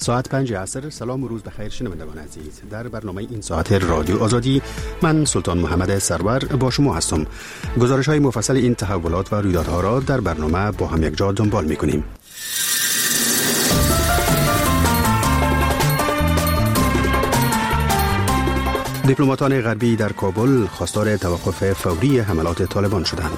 ساعت 5 عصر. سلام و روز بخیر شنوندگان عزیز. در برنامه این ساعت رادیو آزادی من سلطان محمد سرور با شما هستم. گزارش های مفصل این تحولات و رویدادها را در برنامه با هم یک جا دنبال می‌کنیم. دیپلماتان غربی در کابل خواستار توقف فوری حملات طالبان شدند.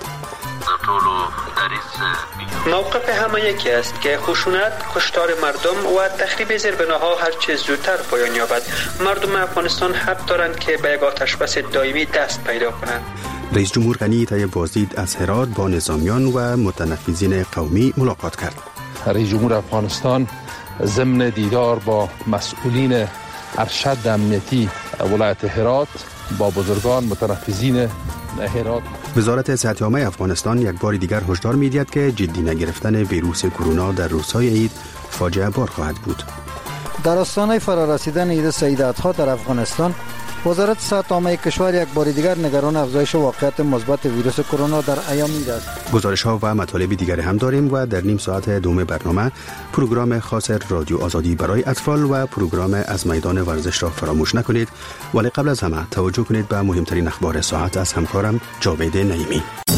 موقف همه یکی است که خشونت، کشتار مردم و تخریب زیربناها هر چه زودتر پایان یابد. مردم افغانستان حق دارند که به یک آتشبس دائمی دست پیدا کنند. رئیس جمهور غنی طیب بازدید از هرات با نظامیان و متنفذین قومی ملاقات کرد. رئیس جمهور افغانستان ضمن دیدار با مسئولین ارشد امنیتی ولایت هرات با بزرگان متنفذین هرات. وزارت صحت عامه افغانستان یک بار دیگر هشدار می‌دهد که جدی نگرفتن ویروس کرونا در روزهای عید فاجعه بار خواهد بود. در آستانه فرارسیدن عید سیدات‌ها در افغانستان، وزارت صحت عامه کشور یک بار دیگر نگران افزایش واقعیت مثبت ویروس کرونا در ایام عید است. گزارش‌ها و مطالب دیگر هم داریم و در نیم ساعت دوم برنامه پروگرام خاص رادیو آزادی برای اطفال و پروگرام از میدان ورزش را فراموش نکنید. ولی قبل از همه توجه کنید به مهمترین اخبار ساعت از همکارم جاوید نعیمی.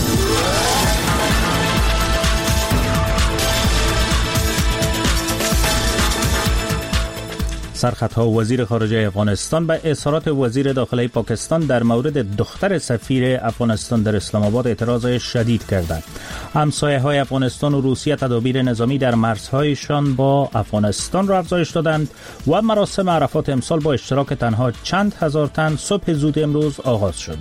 سرخطها وزیر خارجه افغانستان به اظهارات وزیر داخلی پاکستان در مورد دختر سفیر افغانستان در اسلام آباد اعتراض شدید کردند. همسایه‌های افغانستان و روسیه تدابیر نظامی در مرزهایشان با افغانستان را افزایش دادند و مراسم عرفات امسال با اشتراک تنها چند هزار تن صبح زود امروز آغاز شد.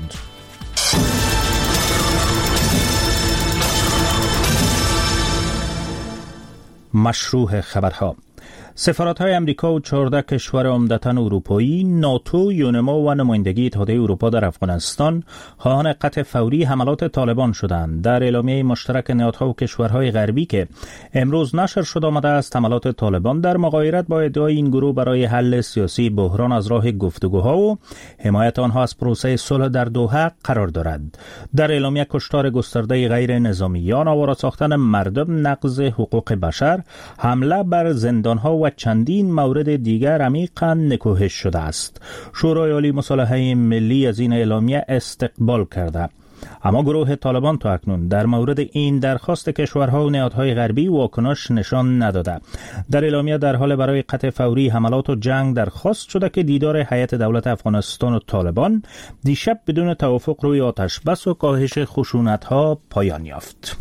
مشروع خبرها. سفارت‌های امریکا و 14 کشور عمدتاً اروپایی، ناتو، یونما و نمایندگی اتحادیه اروپا در افغانستان خواهان قطع فوری حملات طالبان شدند. در اعلامیه مشترک نهادها و کشورهای غربی که امروز نشر شد آمده است، حملات طالبان در مغایرت با ادعای این گروه برای حل سیاسی بحران از راه گفتگوها و حمایت آنها از پروسه صلح در دوحه قرار دارد. در اعلامیه کشتار گسترده غیر نظامیان، آواره ساختن مردم، نقض حقوق بشر، حمله بر زندانها و چندین مورد دیگر عمیقاً نکوهش شده است. شورای عالی مصالحه ملی از این اعلامیه استقبال کرده. اما گروه طالبان تا اکنون در مورد این درخواست کشورها و نهادهای غربی واکنش نشان نداده. در اعلامیه در حال برای قطع فوری حملات و جنگ درخواست شده که دیدار هیئت دولت افغانستان و طالبان دیشب بدون توافق روی آتشبس و کاهش خشونت‌ها پایان یافت.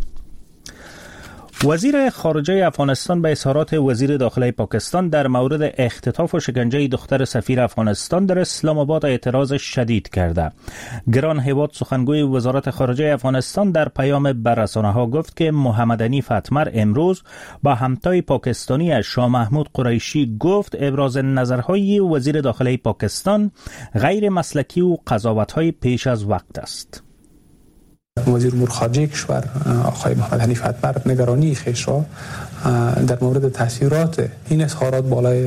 وزیر خارجه افغانستان به اظهارات وزیر داخلی پاکستان در مورد اختطاف و شکنجه دختر سفیر افغانستان در اسلام آباد اعتراض شدید کرده. گران هیواد سخنگوی وزارت خارجه افغانستان در پیام بر رسانه‌ها گفت که محمد حنیف اتمر امروز با همتای پاکستانی شاه محمود قریشی گفت ابراز نظرهای وزیر داخلی پاکستان غیر مسلکی و قضاوت‌های پیش از وقت است. وزیر امور خارجه کشور آقای محمد حنیف اتمر نگرانی خویش را در مورد تاثیرات این اظهارات بالای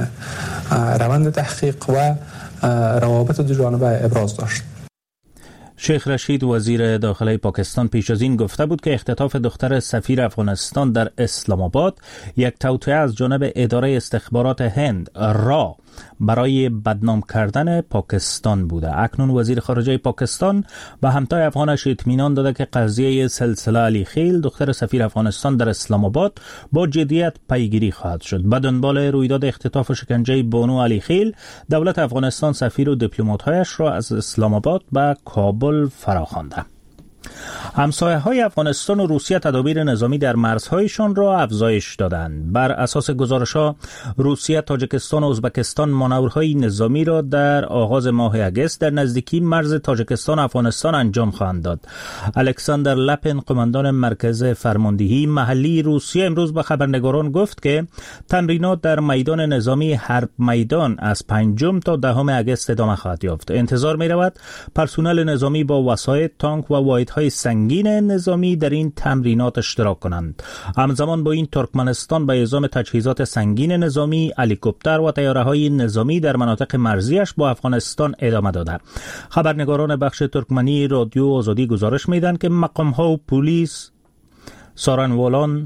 روند تحقیق و روابط دو جانبه ابراز داشت. شیخ رشید وزیر داخلی پاکستان پیش از این گفته بود که اختطاف دختر سفیر افغانستان در اسلام آباد یک توطئه از جانب اداره استخبارات هند را برای بدنام کردن پاکستان بوده. اکنون وزیر خارجه پاکستان به همتای افغانش اطمینان داده که قضیه سلسله علی خیل دختر سفیر افغانستان در اسلام آباد با جدیت پیگیری خواهد شد. به دنبال رویداد اختطاف و شکنجه بانو علی خیل، دولت افغانستان سفیر و دیپلمات‌هایش را از اسلام آباد به کابل فراخوانده. همسایه‌های افغانستان و روسیه تدابیر نظامی در مرزهایشان را افزایش دادند. بر اساس گزارش‌ها روسیه، تاجیکستان و ازبکستان مانورهای نظامی را در آغاز ماه اگست در نزدیکی مرز تاجیکستان و افغانستان انجام خواهند داد. الکساندر لپن، قماندان مرکز فرماندهی محلی روسیه، امروز به خبرنگاران گفت که تمرینات در میدان نظامی حرب میدان از 5 تا 10 اگست ادامه خواهد یافت. انتظار می‌رود پرسنل نظامی با وسایل، تانک و واحدهای سنگین نظامی در این تمرینات اشتراک کنند. همزمان با این ترکمنستان به اعزام تجهیزات سنگین نظامی، هلیکوپتر و طیاره‌های نظامی در مناطق مرزیش با افغانستان ادامه داده. خبرنگاران بخش ترکمنی رادیو آزادی گزارش میدن که مقام‌ها و پلیس، سارنوالان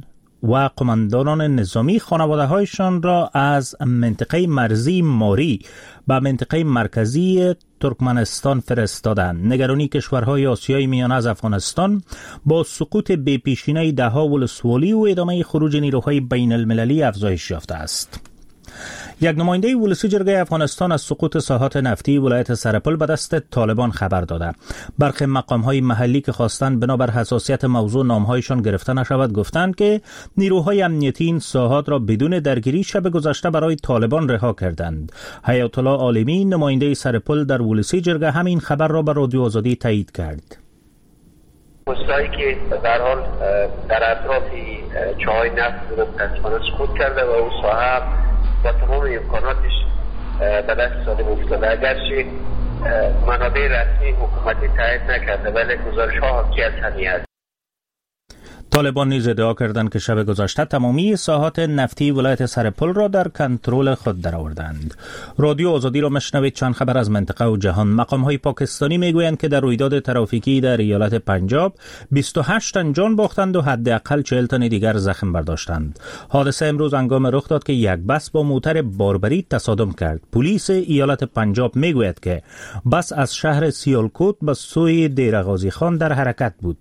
و قماندانان نظامی خانواده‌هایشان را از منطقه مرزی ماری به منطقه مرکزی ترکمنستان فرستادند. نگرانی کشورهای آسیای میانه از افغانستان با سقوط بی‌پیشینه ده‌ها ولسوالی و ادامه خروج نیروهای بین المللی افزایش یافته است. یک نماینده ولسی جرگه افغانستان از سقوط ساحات نفتی ولایت سرپل به دست طالبان خبر داده. برخی مقام‌های محلی که خواستند بنابر حساسیت موضوع نام‌هایشان گرفته نشود گفتند که نیروهای امنیتی این ساحات را بدون درگیری شب گذشته برای طالبان رها کردند. حیات الله عالمی نماینده سرپل در ولسی جرگه همین خبر را به رادیو آزادی تایید کرد. پستایی که در حال در اطراف چاهای نفت رو سقوط کرده و اون ساحه با تمام امکاناتش به دست صادم افتاده. اگرچه منابع رسمی حکومتی تایید نکرده ولی گزارش‌ها حاکی از همین است. طالبان نیز ادعا کردند که شب گذشته تمامی ساحات نفتی ولایت سرپل را در کنترل خود درآوردند. رادیو آزادی را مشنوید. چند خبر از منطقه و جهان. مقام‌های پاکستانی میگویند که در رویداد ترافیکی در ایالت پنجاب 28 تن جان باختند و حداقل 40 تن دیگر زخم برداشتند. حادثه امروز هنگام رخ داد که یک بس با موتر باربری تصادم کرد. پلیس ایالت پنجاب میگوید که بس از شهر سیالکوت به سوی دیر غازی خان در حرکت بود.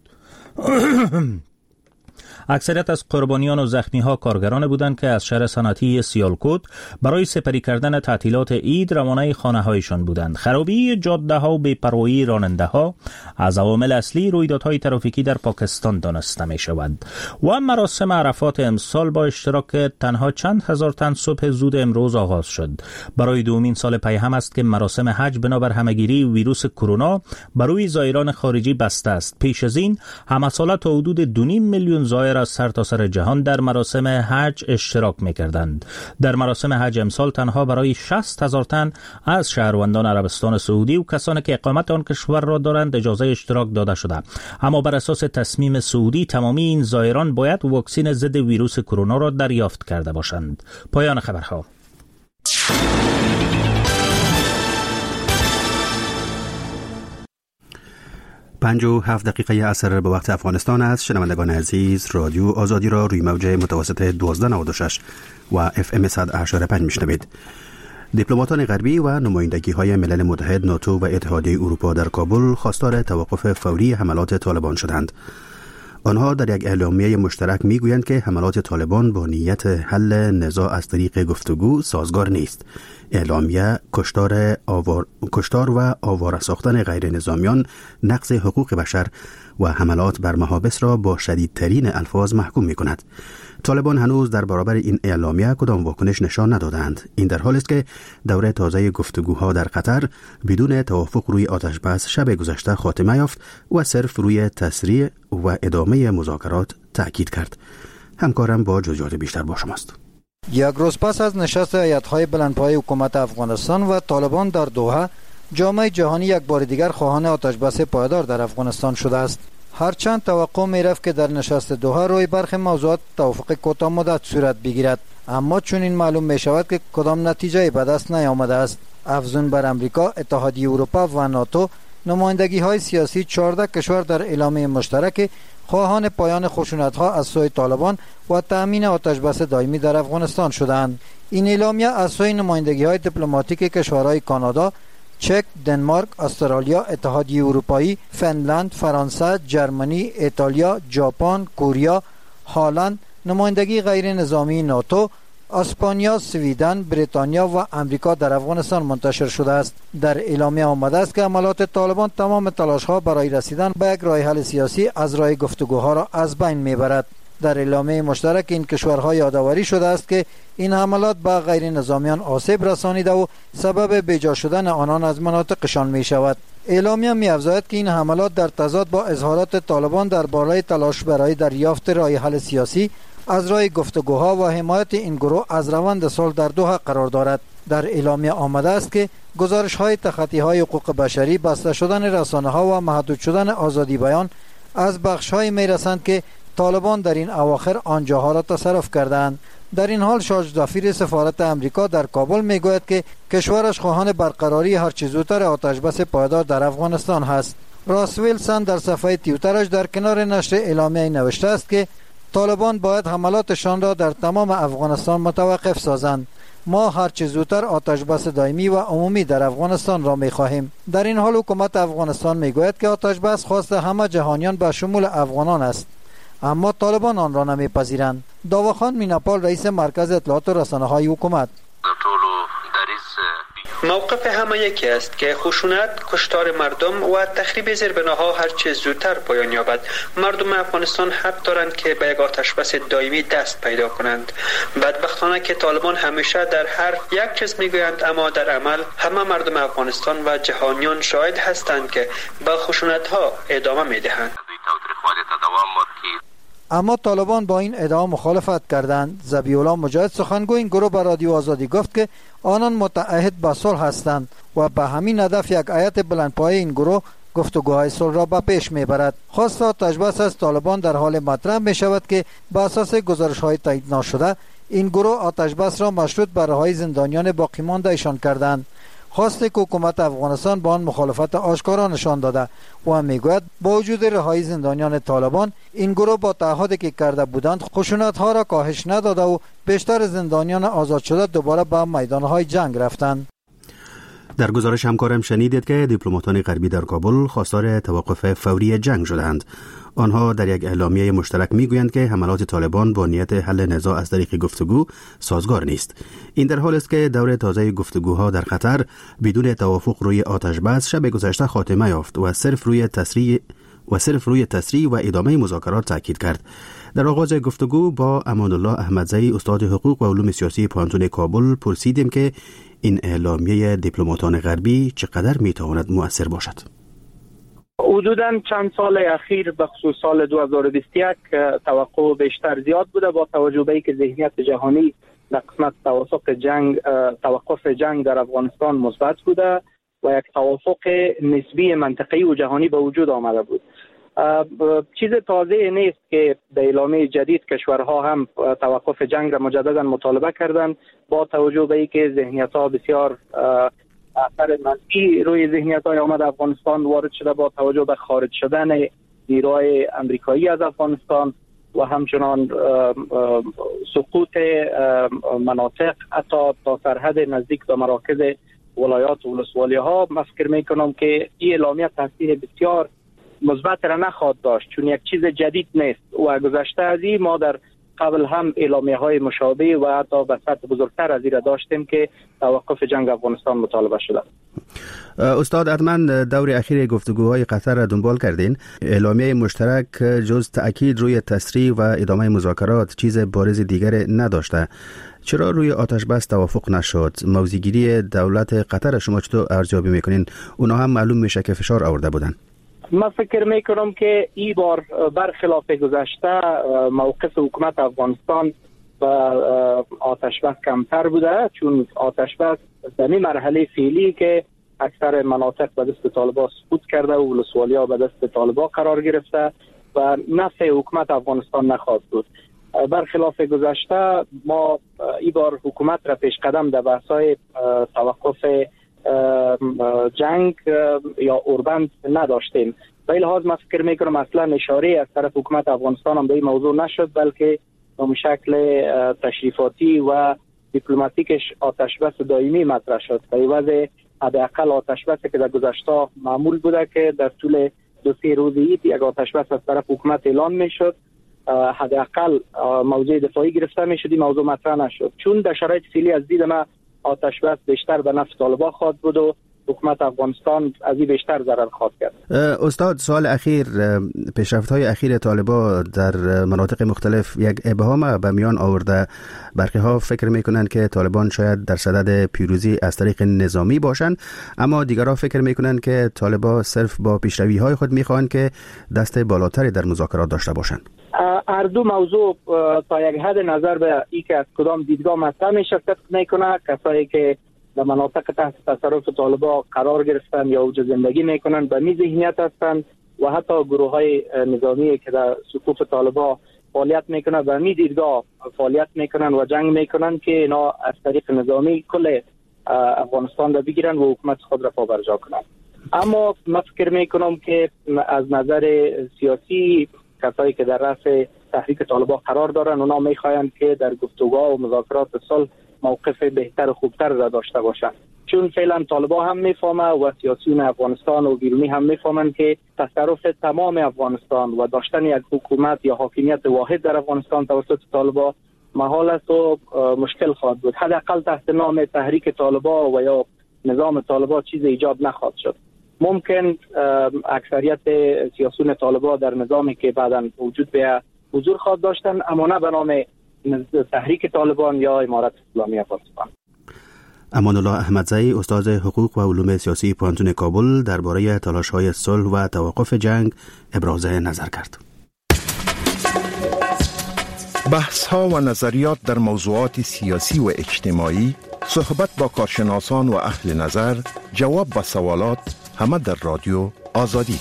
اکثریت از قربانیان و زخمی‌ها کارگران بودند که از شهر صنعتی سیالکوت برای سپری کردن تعطیلات عید روانه خانه‌هایشان بودند. خرابی جاده‌ها و بی‌پروایی راننده‌ها از عوامل اصلی رویدادهای ترافیکی در پاکستان دانسته می‌شود. و مراسم عرفات امسال با اشتراک تنها چند هزار تن صبح زود امروز آغاز شد. برای دومین سال پی هم است که مراسم حج بنابر همه‌گیری ویروس کرونا برای زائران خارجی بسته است. پیش از این همساله تا حدود 2.5 میلیون زائر از سرتاسر جهان در مراسم حج اشتراک می‌کردند. در مراسم حج امسال تنها برای 60,000 تن از شهروندان عربستان سعودی و کسانی که اقامت آن کشور را دارند اجازه اشتراک داده شده. اما بر اساس تصمیم سعودی تمامی این زائران باید واکسن ضد ویروس کرونا را دریافت کرده باشند. پایان خبرها. 57 دقیقه عصر به وقت افغانستان است. شنوندگان عزیز، رادیو آزادی را روی موج متوسط 1296 و FM 100.5 میشنوید. دیپلماتان غربی و نمایندگی‌های ملل متحد، ناتو و اتحادیه اروپا در کابل خواستار توقف فوری حملات طالبان شدند. آنها در یک اعلامیه مشترک میگویند که حملات طالبان با نیت حل نزاع از طریق گفتگو سازگار نیست. اعلامیه کشتار و آواره ساختن غیر نظامیان، نقض حقوق بشر و حملات بر محابس را با شدیدترین الفاظ محکوم می کند. طالبان هنوز در برابر این اعلامیه کدام واکنش نشان ندادند. این در حالی است که دوره تازه گفتگوها در قطر بدون توافق روی آتش بس شب گذشته خاتمه یافت و صرف روی تسریع و ادامه مذاکرات تأکید کرد. همکارم با جزئیات بیشتر با شماست. یک روز پس از نشست هیئت‌های بلندپایه حکومت افغانستان و طالبان در دوحه، جامعه جهانی یک بار دیگر خواهان آتش‌بس پایدار در افغانستان شده است. هرچند توقع می‌رفت که در نشست دوحه روی برخی موضوعات توافق کوتاه مدت صورت بگیرد، اما چون این معلوم می‌شود که کدام نتیجه به دست نیامده است. افزون بر امریکا، اتحادیه اروپا و ناتو، نمایندگی‌های سیاسی 14 کشور در اعلامیه مشترک خواهان پایان خشونت‌ها از سوی طالبان و تأمین آتش‌بس دائمی در افغانستان شدند. این اعلامیه از سوی نمایندگی‌های دیپلماتیک کشورهای کانادا، چک، دنمارک، استرالیا، اتحادیه اروپایی، فنلند، فرانسه، جرمنی، ایتالیا، ژاپن، کره، هلند، نمایندگی غیر نظامی ناتو، اسپانیا، سویدن، بریتانیا و امریکا در افغانستان منتشر شده است. در اعلامیه آمده است که حملات طالبان تمام تلاش‌ها برای رسیدن به یک راه حل سیاسی از راه گفتگوها را از بین میبرد. در اعلامیه مشترک این کشورها یادآوری شده است که این حملات به غیر نظامیان آسیب رسانیده و سبب بیجا شدن آنان از مناطقشان می شود. اعلامیه می افزاید که این حملات در تضاد با اظهارات طالبان درباره تلاش برای دریافت راه حل سیاسی از راه گفتگوها و حمایت این گروه از روند صلح در دوحه قرار دارد. در اعلامیه آمده است که گزارش‌های تخطی‌های حقوق بشری، بسته شدن رسانه‌ها و محدود شدن آزادی بیان از بخش‌های می‌رسند که طالبان در این اواخر آنجاها را تصرف کردند. در این حال شاج دافیر سفارت امریکا در کابل میگوید که کشورش خواهان برقراری هرچه زودتر آتش‌بس پایدار در افغانستان هست. راس ویلسون در صفحه توییترش در کنار نشر اعلامیه نوشته است که طالبان باید حملاتشان را در تمام افغانستان متوقف سازند. ما هرچه زودتر آتش بس دائمی و عمومی در افغانستان را می خواهیم. در این حال حکومت افغانستان می گوید که آتش بس خواست همه جهانیان به شمول افغانان است، اما طالبان آن را نمیپذیرند. داواخان میناپال، رئیس مرکز اطلاعات و رسانه‌های حکومت: موقف همه یکی است که خشونت، کشتار مردم و تخریب زیربناها هرچه زودتر پایان یابد. مردم افغانستان حق دارند که به یک آتش بس دائمی دست پیدا کنند. بدبختانه که طالبان همیشه در هر یک چیز میگویند، اما در عمل همه مردم افغانستان و جهانیان شاهد هستند که به خشونت ها ادامه میدهند. اما طالبان با این ادعا مخالفت کردند. ذبیح الله مجاهد، سخنگوی این گروه، به رادیو آزادی گفت که آنان متعهد به صلح هستند و به همین هدف یک هیئت بلندپایه این گروه گفتگوهای صلح را به پیش میبرد. خواست آتش بس از طالبان در حال مطرح می شود که به اساس گزارش‌های تایید نشده این گروه آتش بس را مشروط به رهایی زندانیان باقی مانده ایشان کردند. خواسته که حکومت افغانستان با آن مخالفت آشکارا نشان داده و میگوید با وجود رهایی زندانیان طالبان، این گروه با تعهدی که کرده بودند خشونت‌ها را کاهش نداده و بیشتر زندانیان آزاد شده دوباره به میدان‌های جنگ رفتند. در گزارش همکارم شنیدید که دیپلماتان غربی در کابل خواستار توقف فوری جنگ شدند. آنها در یک اعلامیه مشترک میگویند که حملات طالبان با نیت حل نزاع از طریق گفتگو سازگار نیست. این در حالی است که دور تازه گفتگوها در قطر بدون توافق روی آتش بس شب گذشته خاتمه یافت و صرف روی تسریع و ادامه مذاکرات تاکید کرد. در آغاز گفتگو با امان الله احمدزئی، استاد حقوق و علوم سیاسی پانتون کابل، پرسیدیم که این اعلامیه دیپلماتان غربی چقدر میتواند مؤثر باشد. حدوداً چند سال اخیر به خصوص سال 2021 توقع بیشتر زیاد بوده، با توجه به اینکه ذهنیت جهانی در قسمت توقف جنگ در افغانستان مثبت بوده و یک توافق نسبی منطقه‌ای و جهانی به وجود آمده بود. چیز تازه نیست که در اعلامیه جدید کشورها هم توقف جنگ را مجددا مطالبه کردند، با توجه به اینکه ذهنیت‌ها بسیار اثر منفی روی ذهنیت‌های آمد افغانستان وارد شده، با توجه به خارج شدن نیروهای امریکایی از افغانستان و همچنان سقوط مناطق حتی تا سرحد نزدیک به مراکز ولایات و ولسوالی‌ها. من فکر می‌کنم که این اعلامیه تاثیر بسیار مثبت را نخواهد داشت، چون یک چیز جدید نیست و گذشته از این ما در قبل هم اعلامیه‌های مشابه و حتی به سطح بزرگتر از این را داشتیم که توقف جنگ افغانستان مطالبه شده. استاد، حتما دور اخیر گفتگوهای قطر را دنبال کردین. اعلامیه مشترک جز تأکید روی تسریع و ادامه مذاکرات چیز بارز دیگر نداشته. چرا روی آتش بس توافق نشد؟ موضع‌گیری دولت قطر شما چطور ارزیابی میکنین؟ اونا هم معلوم میشه که فشار آورده بودن. من فکر میکنم که این بار برخلاف گذشته موقف حکومت افغانستان و آتش بس کمتر بوده، چون آتش بس در این مرحله فعلی که اکثر مناطق به دست طالبان سقوط کرده و ولسوالی‌ها به دست طالبان قرار گرفته و نفع حکومت افغانستان نخواهد بود. برخلاف گذشته ما این بار حکومت را پیش قدم در بحث‌های توقف جنگ یا اوربند نداشتیم. به این لحاظ من فکر میکنم اصلا اشاره از طرف حکومت افغانستان هم به این موضوع نشد، بلکه به شکل تشریفاتی و دیپلماتیکش آتش بس دائمی مطرح شد. به وضع حداقل آتش بس که در گذشته معمول بوده که در طول 2-3 روز یک آتش بس از طرف حکومت اعلان میشد، حداقل موضوع دفاعی گرفته میشد، این موضوع مطرح نشد. چون در شرایط فعلی از دید ما آتش بس بیشتر به نفع طالبان خواهد بود و حکومت افغانستان از این بیشتر ضرر خواهد کرد. استاد، سال اخیر پیشرفت‌های اخیر طالبان در مناطق مختلف یک ابهام به میان آورده. برخی‌ها فکر میکنند که طالبان شاید در صدد پیروزی از طریق نظامی باشند، اما دیگرها فکر میکنند که طالبان صرف با پیشروی‌های خود میخواهند که دست بالاتری در مذاکرات داشته باشند. هر دو موضوع تا یک حد نظر به این که از کدام دیدگاه مطرح میشه فکر میکنه. کسایی که در مناطق تحت تصرف طالبان قرار گرفتن یا اوج زندگی میکنن به می ذهنیت هستند و حتی گروه های نظامی که در صفوف طالبان فعالیت میکنن به می دیدگاه فعالیت میکنن و جنگ میکنن که اینا از طریق نظامی کل افغانستان را بگیرن و حکومت خود را پابرجا کنن. اما من فکر میکنم که از نظر سیاسی کسایی که در رأس تحریک طالبان قرار دارن. اونا میخواین که در گفتگوها و مذاکرات صلح موقف بهتر و خوبتر را داشته باشند، چون فعلا طالبان هم میفهمه و سیاسیون افغانستان و بیرونی هم میفهمن که تصرف تمام افغانستان و داشتن یک حکومت یا حاکمیت واحد در افغانستان توسط طالبان محال است و مشکل خواهد بود. حداقل تحت نام تحریک طالبان و یا نظام طالبان چیز ایجاد نخواهد شد. ممکن اکثریت سیاسیون طالبان در نظامی که بعداً وجود به حضور خواهد داشتن، اما نه به نام تحریک طالبان یا امارت اسلامی افغانستان. امان الله احمدزئی، استاد حقوق و علوم سیاسی پوهنتون کابل، درباره تلاش‌های صلح و توقف جنگ ابراز نظر کرد. بحث‌ها و نظریات در موضوعات سیاسی و اجتماعی، صحبت با کارشناسان و اهل نظر، جواب به سوالات، همه در رادیو آزادی.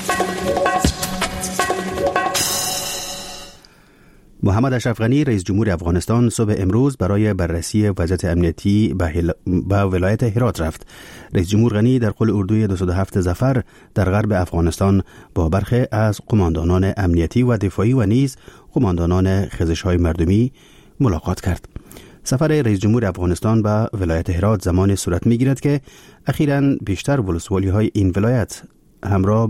محمد اشرف غنی، رئیس جمهور افغانستان، صبح امروز برای بررسی وضعیت امنیتی به ولایت هرات رفت. رئیس جمهور غنی در قل اردوی 207 ظفر در غرب افغانستان با برخی از قماندانان امنیتی و دفاعی و نیز قماندانان خیزش‌های مردمی ملاقات کرد. سفر رئیس جمهور افغانستان به ولایت هرات زمان صورت می‌گیرد که اخیراً بیشتر ولسوالی‌های این ولایت همراه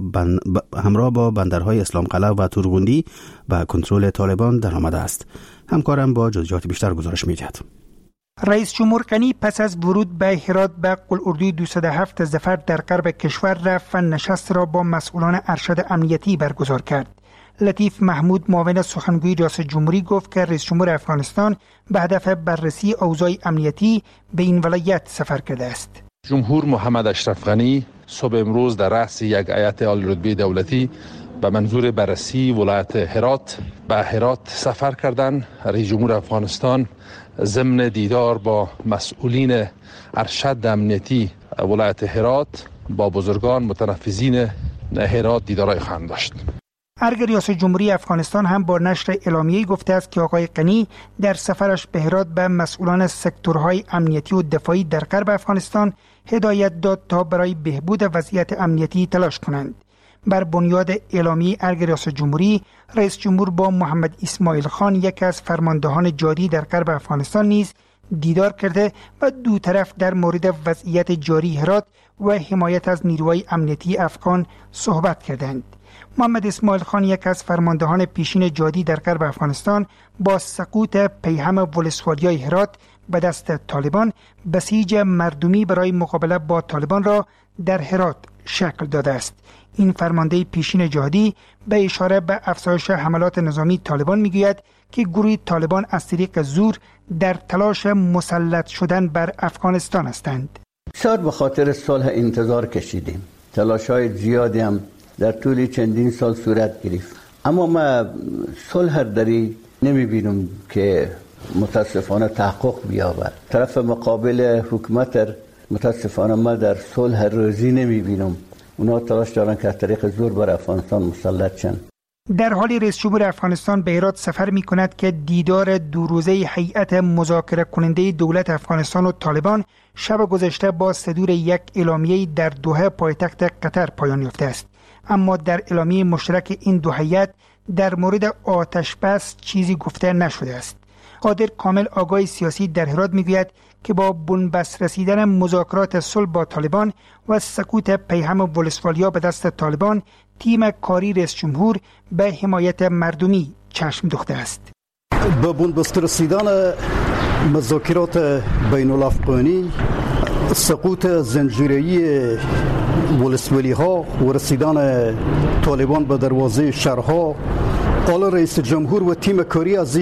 با بندرهای اسلام قلعه و تورغوندی به کنترل طالبان در آمده است. همکارم با جزئیات بیشتر گزارش می‌دهد. رئیس جمهور غنی پس از ورود به هرات به قل اردوی 207 ظفر در غرب کشور رفت و نشست را با مسئولان ارشد امنیتی برگزار کرد. لطیف محمود، معاون سخنگوی ریاست جمهوری، گفت که رئیس جمهور افغانستان به هدف بررسی اوضاع امنیتی به این ولایت سفر کرده است. جمهور محمد اشرف غنی صبح امروز در رأس یک هیئت عالی رتبه دولتی به منظور بررسی ولایت هرات به هرات سفر کردند. رئیس جمهور افغانستان ضمن دیدار با مسئولین ارشد امنیتی ولایت هرات با بزرگان متنفذین هرات دیدارای خواهند داشت. ارگ ریاست جمهوری افغانستان هم با نشر اعلامیه‌ای گفته است که آقای غنی در سفرش به هرات به مسئولان سکتورهای امنیتی و دفاعی در غرب افغانستان هدایت داد تا برای بهبود وضعیت امنیتی تلاش کنند. بر بنیاد اعلامیه ارگ ریاست جمهوری، رئیس جمهور با محمد اسماعیل خان، یکی از فرماندهان جاری در غرب افغانستان، نیز دیدار کرده و دو طرف در مورد وضعیت جاری هرات و حمایت از نیروهای امنیتی افغان صحبت کردند. محمد اسماعیل خان، یک از فرماندهان پیشین جادی در غرب افغانستان، با سقوط پیهم ولسوالیای هرات به دست طالبان، بسیج مردمی برای مقابله با طالبان را در هرات شکل داده است. این فرمانده پیشین جهادی به اشاره به افزایش حملات نظامی طالبان میگوید که گروه طالبان از طریق زور در تلاش مسلط شدن بر افغانستان هستند. بسیار به خاطر صلح انتظار کشیدیم. تلاش‌های زیادی هم در طول چندین سال صورت گرفت، اما ما صلح دری نمی‌بینیم که متاسفانه تحقق بیابد. طرف مقابل حکومت متاسفانه ما در صلح روزی نمی‌بینیم. اونا تلاش دارن که از طریق زور بر افغانستان مسلط شن. در حالی رئیس جمهور افغانستان به هرات سفر می کند که دیدار دو روزه هیئت مذاکره کننده دولت افغانستان و طالبان شب گذشته با صدور یک اعلامیه در دوحه پایتخت قطر پایان یافته است. اما در اعلامیه مشترک این دو هیئت در مورد آتش بس چیزی گفته نشده است. قادر کامل، آگاه سیاسی در هرات، میگوید که با بنبست رسیدن مذاکرات صلح با طالبان و سقوط پیهم ولسوالیا به دست طالبان، تیم کاری رئیس جمهور به حمایت مردمی چشم دوخته است. با بنبست رسیدن مذاکرات بین الافغانی، سقوط زنجیره‌ای ولسوالی ها و رسیدن طالبان به دروازه شهرها، آل رئیس جمهور و تیم کاری از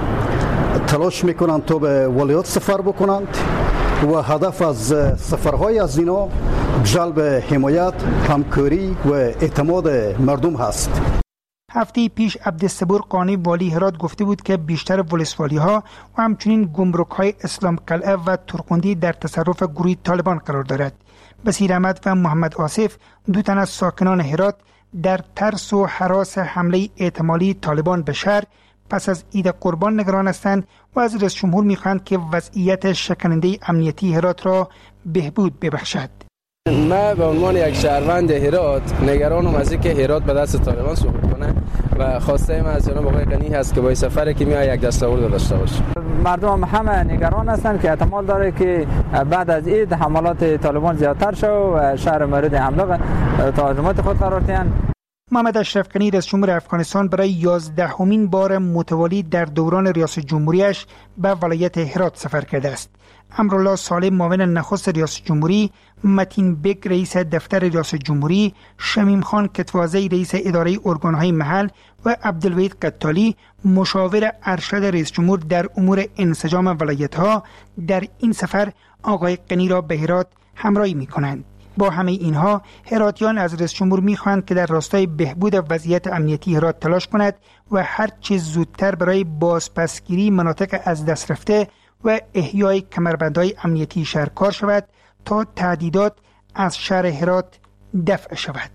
تلاش میکنند تا به ولایات سفر بکنند و هدف از سفرهای از اینا جلب حمایت، همکاری و اعتماد مردم هست. هفته پیش عبدالصبور قانی، والی هرات، گفته بود که بیشتر ولسوالی ها و همچنین گمرک های اسلام قلعه و تورغوندی در تصرف گروه طالبان قرار دارد. بصیر احمد و محمد آصف، دو تن از ساکنان هرات، در ترس و هراس حمله احتمالی طالبان به شهر پس از عید قربان نگران هستند و از رئیس جمهور می‌خواهند که وضعیت شکننده امنیتی هرات را بهبود ببخشد. من به عنوان یک شهروند هرات نگرانم از اینکه هرات به دست طالبان سقوط کنه و خواسته من از جناب آقای قنی هست که با سفری که میاد یک دستاورد داشته باشه. مردم همه نگران هستند که احتمال داره که بعد از عید حملات طالبان زیادتر شد و شهر مورد حمله تهاجمات خود قرار دهند. محمد اشرف غنی رئیس جمهور افغانستان برای 11مین بار متوالی در دوران ریاست جمهوریش به ولایت هرات سفر کرده است. امرالله صالح معاون نخست ریاست جمهوری، متین بک رئیس دفتر ریاست جمهوری، شمیم خان کتوازی رئیس اداره ارگانهای محل و عبدالوحید قتالی مشاور ارشد رئیس جمهور در امور انسجام ولایت‌ها در این سفر آقای غنی را به هرات همراهی می‌کنند. با همه اینها هراتیان از رئیس جمهور می‌خواهند که در راستای بهبود وضعیت امنیتی هرات تلاش کند و هر چه زودتر برای بازپسگیری مناطق از دست رفته و احیای کمربندهای امنیتی شهر کار شود تا تهدیدات از شهر هرات دفع شود.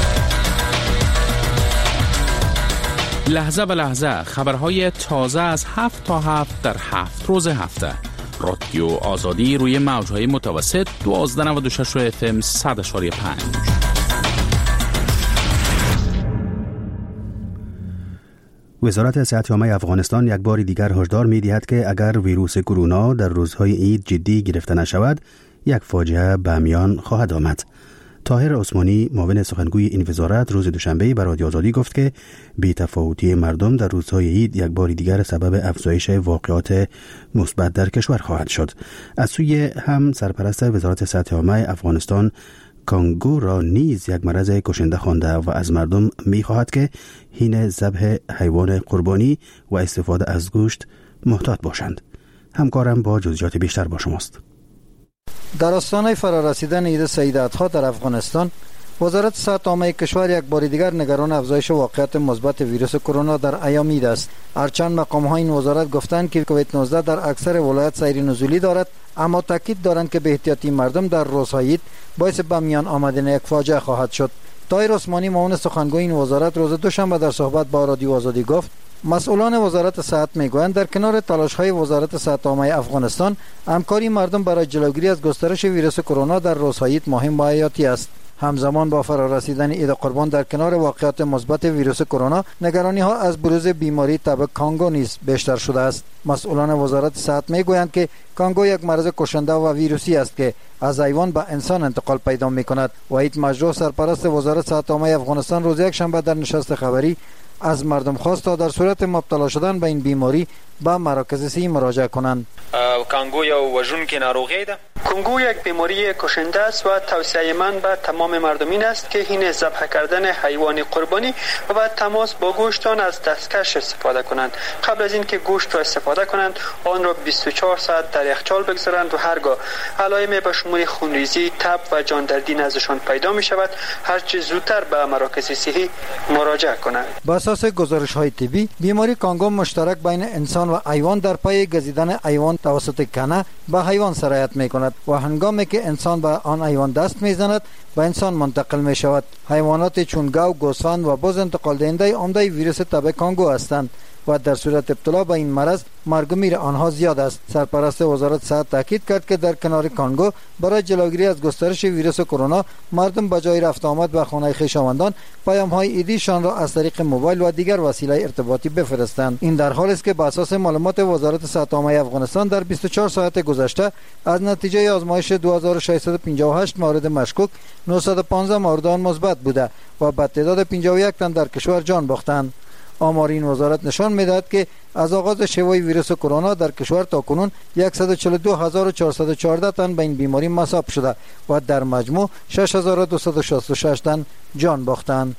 لحظه به لحظه خبرهای تازه از 7 تا 7 در 7 روز هفته. رادیو آزادی روی موجهای متوسط 1296 FM 100.5. وزارت صحت عامه افغانستان یک بار دیگر هشدار می‌دهد که اگر ویروس کرونا در روزهای عید جدی گرفته نشود، یک فاجعه به میان خواهد آمد. طاهر عثمانی معاون سخنگوی این وزارت روز دوشنبه به رادیو آزادی گفت که بی‌تفاوتی مردم در روزهای عید یک بار دیگر سبب افزایش واقعات مثبت در کشور خواهد شد. از سوی هم سرپرست وزارت صحت عامه افغانستان کانگو را نیز یک مرض کشنده خوانده و از مردم می‌خواهد که حین ذبح حیوان قربانی و استفاده از گوشت محتاط باشند. همکارم با جزئیات بیشتر با شماست. در آستانه فرارسیدن عید سعید الاضحی در افغانستان، وزارت صحت عامه کشور یک بار دیگر نگران افزایش واقعیت مثبت ویروس کرونا در ایام عید است. هرچند مقام‌های این وزارت گفتند که کووید 19 در اکثر ولایات سیر نزولی دارد، اما تاکید دارند که به احتیاطی مردم در روزهای عید باعث به میان آمدن یک فاجعه خواهد شد. طاهر عثمانی معاون سخنگوی این وزارت روز دوشنبه در صحبت با رادیو آزادی گفت مسئولان وزارت صحت میگویند در کنار تلاش‌های وزارت صحت عامه افغانستان، همکاری مردم برای جلوگیری از گسترش ویروس کرونا در روزهای عید مهم و حیاتی است. همزمان با فرارسیدن عید قربان در کنار واقعیت مثبت ویروس کرونا، نگرانی‌ها از بروز بیماری تب کانگو نیز بیشتر شده است. مسئولان وزارت صحت میگویند که کانگو یک مرض کشنده و ویروسی است که از حیوان به انسان انتقال پیدا می‌کند. وحید مجروح سرپرست وزارت صحت عامه افغانستان روز یکشنبه در نشست خبری از مردم خواست تا در صورت مبتلا شدن به این بیماری به مراکز صحی مراجعه کنند. کانگو یا وژونکې ناروغی ده. کنگو یک بیماری کشنده است و توصیه من به تمام مردمین است که حین ذبح کردن حیوان قربانی و بعد تماس با گوشت آن از دستکش استفاده کنند. قبل از اینکه گوشت را استفاده کنند، آن را 24 ساعت در یخچال بگذارند و هرگاه علائم به شمول خونریزی، تب و جاندردی نزدشان پیدا می شود، هرچه زودتر به مراکز صحی مراجعه کنند. بر اساس گزارش‌های طبی، بیماری کانگو مشترک بین انسان و حیوان در پی گزیدن حیوان توسط کنه به حیوان سرایت می‌کند و هنگامی که انسان به آن حیوان دست می‌زند به انسان منتقل می‌شود. حیوانات چون گاو، گوسفند و بز انتقال دهنده عمده ویروس تب کانگو هستند و در صورت ابتلا به این مرض مرگ و میر آنها زیاد است. سرپرست وزارت صحت تاکید کرد که در کنار کانگو برای جلوگیری از گسترش ویروس کرونا، مردم به جای رفت آمد به خانه خویشاوندان پیام‌های عیدیشان را از طریق موبایل و دیگر وسیله ارتباطی بفرستند. این در حالی است که بر اساس معلومات وزارت صحت عامه افغانستان در 24 ساعت گذشته از نتیجه آزمایش 2658 مورد مشکوک 915 مورد آن مثبت بوده و به تعداد 51 تن در کشور جان باختند. آمار این وزارت نشان می‌دهد که از آغاز شیوع ویروس کرونا در کشور تاکنون 142414 تن به این بیماری مصاب شده و در مجموع 6266 تن جان باختند.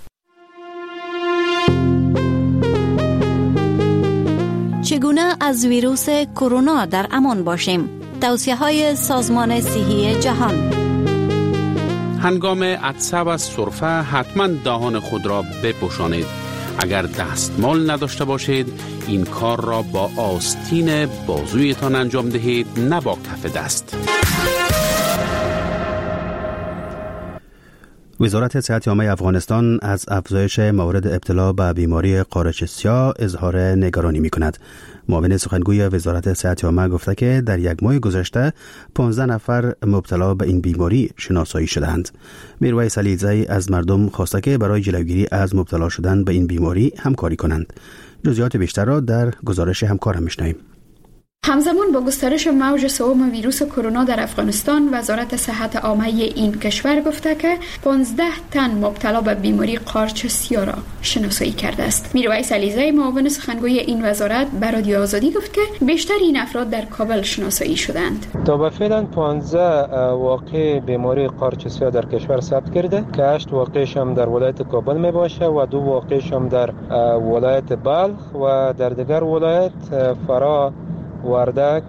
چگونه از ویروس کرونا در امان باشیم؟ توصیه‌های سازمان صحی جهان. هنگام عطسه و سرفه حتما دهان خود را بپوشانید. اگر دستمال نداشته باشید، این کار را با آستین بازویتان انجام دهید، نه با کف دست. وزارت صحت عامه افغانستان از افزایش موارد ابتلا به بیماری قارچ سیاه اظهار نگرانی می‌کند. معاون سخنگوی وزارت صحت عامه گفته که در یک ماه گذشته 15 نفر مبتلا به این بیماری شناسایی شدند. میرویس علیزی از مردم خواسته که برای جلوگیری از مبتلا شدن به این بیماری همکاری کنند. جزئیات بیشتر را در گزارش همکارم میشنویم. همزمان با گسترش موج سوم ویروس کرونا در افغانستان، وزارت صحت عامه این کشور گفته که 15 تن مبتلا به بیماری قارچ سیاه را شناسایی کرده است. میرویس علیزی معاون سخنگوی این وزارت به رادیو آزادی گفت که بیشتر این افراد در کابل شناسایی شدند. تا به فعلا 15 واقع بیماری قارچ سیاه در کشور ثبت کرده که 8 واقعش هم در ولایت کابل می باشه و 2 واقعش هم در ولایت بلخ و در دیگر ولایت فرا، وردک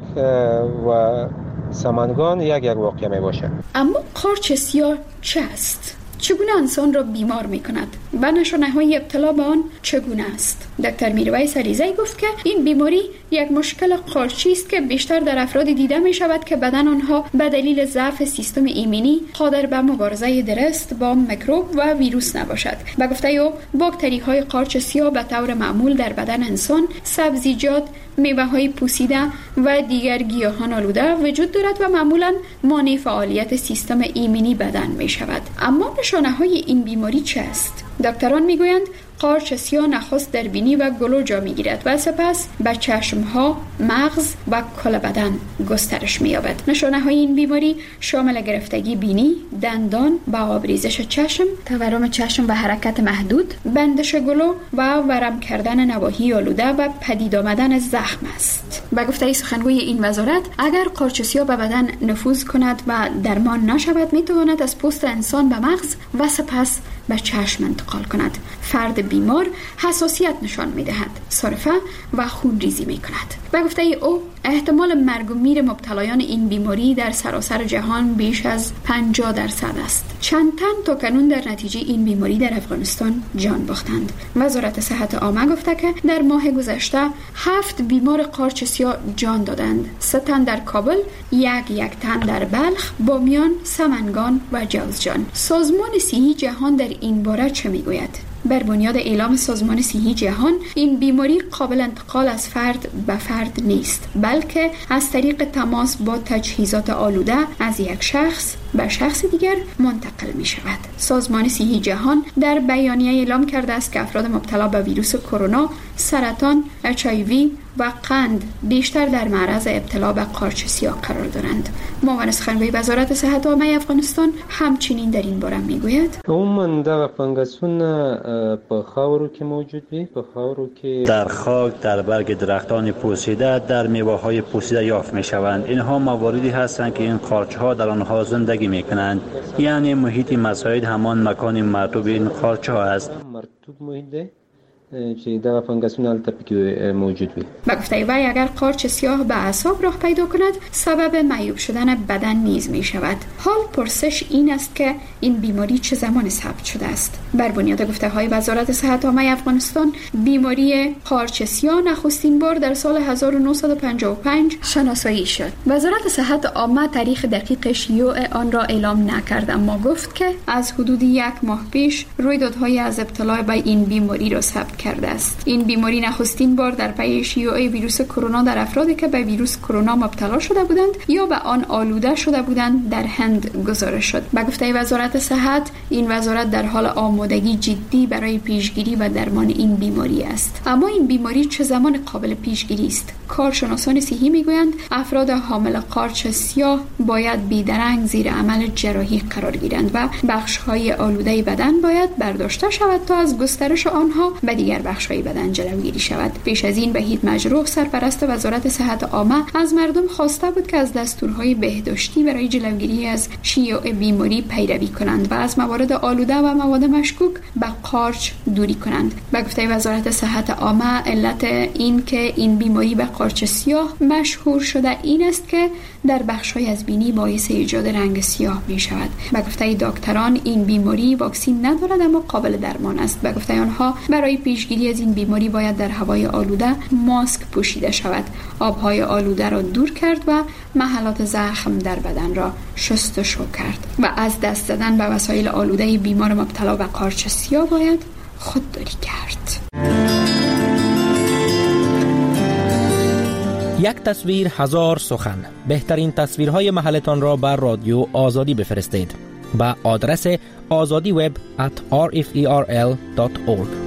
و سمنگان یک واقعه می باشه. اما قارچ سیاه چه است؟ چگونه انسان را بیمار می کند و نشانه‌های ابتلا به آن چگونه است؟ دکتر میرویس علیزی گفت که این بیماری یک مشکل قارچی است که بیشتر در افراد دیده می شود که بدن آنها به دلیل ضعف سیستم ایمنی قادر به مبارزه درست با میکروب و ویروس نباشد. به گفته او باکتری های قارچ سیاه به طور معمول در بدن انسان، سبزیجات، میوه‌های پوسیده و دیگر گیاهان آلوده وجود دارد و معمولاً مانع فعالیت سیستم ایمنی بدن می شود. اما نشانه‌های این بیماری چه است؟ دکتران میگویند قارچ سیاه نخست در بینی و گلو جا میگیرد و سپس به چشمها، مغز و کل بدن گسترش می‌یابد. نشانه‌های این بیماری شامل گرفتگی بینی، دندان و آبریزش چشم، تورم چشم و حرکت محدود، بندش گلو و ورم کردن نواحی آلوده و پدید آمدن زخم است. به گفته سخنگوی این وزارت، اگر قارچ سیاه به بدن نفوذ کند و درمان نشود، می‌تواند از پوست انسان به مغز و سپس به چشم انتقال کند. فرد بیمار حساسیت نشان می‌دهد، سرفه و خونریزی می‌کند. به گفته او احتمال مرگ و میر مبتلایان این بیماری در سراسر جهان بیش از 50% است. چند تن تا کنون در نتیجه این بیماری در افغانستان جان باختند. وزارت صحت عامه گفته که در ماه گذشته 7 بیمار قارچ سیاه جان دادند. 3 تن در کابل، یک تن در بلخ، بامیان، سمنگان و جوزجان. سازمان صحی جهان در این باره چه میگوید؟ بر بنیاد اعلام سازمان صحی جهان، این بیماری قابل انتقال از فرد به فرد نیست، بلکه از طریق تماس با تجهیزات آلوده از یک شخص به شخص دیگر منتقل می شود. سازمان صحی جهان در بیانیه اعلام کرده است که افراد مبتلا به ویروس کرونا، سرطان، HIV و قند بیشتر در معرض ابتلا به قارچ سیاه قرار دارند. معاون سخنگوی وزارت صحت عامه افغانستان همچنین در این باره میگوید عموما دغه فنگسون په خاورو کې موجود وي، په خاورو کې در خاک، در برگ درختان پوسیده، در میوه‌های پوسیده یافت می‌شوند. اینها مواردی هستند که این قارچ‌ها در آنها زندگی می‌کنند. یعنی محیط مساعد همان مکان مرطوب این قارچ‌ها است. مرطوب محیط چې دا فنگسون البته پکې موجود وي. به گفته وی اگر قارچ سیاه به اعصاب راه پیدا کند، سبب معیوب شدن بدن نیز می شود. حال پرسش این است که این بیماری چه زمان ثبت شده است. بر بنیاد گفته های وزارت صحت عامه افغانستان، بیماری قارچ سیاه نخستین بار در سال 1955 شناسایی شد. وزارت صحت عامه تاریخ دقیق شیوع آن را اعلام نکرد، اما گفت که از حدود 1 ماه پیش رویدادهای از ابتلا به این بیماری را ثبت کرده است. این بیماری نخستین بار در پی شیوع ویروس کرونا در افرادی که به ویروس کرونا مبتلا شده بودند یا به آن آلوده شده بودند در هند گزارش شد. به گفته وزارت صحت، این وزارت در حال آمادگی جدی برای پیشگیری و درمان این بیماری است. اما این بیماری چه زمان قابل پیشگیری است؟ کارشناسان صحی میگویند افراد حامل قارچ سیاه باید بیدرنگ زیر عمل جراحی قرار گیرند و بخش‌های آلوده بدن باید برداشته شود تا از گسترش آنها به دیگر بخش‌های بدن جلوگیری شود. پیش از این وحید مجروح، سرپرست وزارت صحت عامه، از مردم خواسته بود که از دستورهای بهداشتی برای جلوگیری از شیوع بیماری پیروی کنند و از موارد آلوده و مواد مشکوک به قارچ دوری کنند. به گفته وزارت صحت عامه، علت این که این بیماری به قارچ سیاه مشهور شده این است که در بخش‌های از بینی باعث ایجاد رنگ سیاه می شود. به گفته دکتران این بیماری واکسن ندارد اما قابل درمان است. به گفته آنها برای پیشگیری از این بیماری باید در هوای آلوده ماسک پوشیده شود، آبهای آلوده را دور کرد و محلات زخم در بدن را شستشو کرد و از دست دادن به وسایل آلوده بیمار مبتلا به قارچ سیاه باید خودداری کرد. یک تصویر هزار سخن. بهترین تصویرهای محلتان را بر رادیو آزادی بفرستید. با آدرس azadiweb@rferl.org.